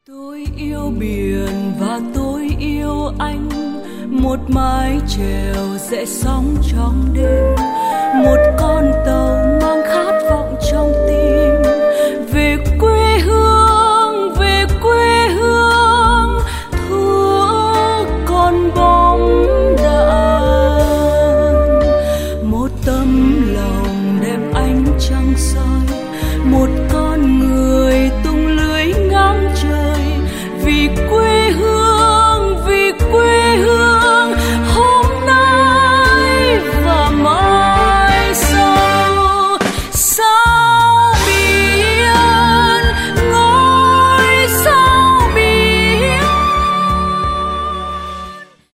Tôi yêu biển và tôi yêu anh, một mái chèo rẽ sóng trong đêm, một con tàu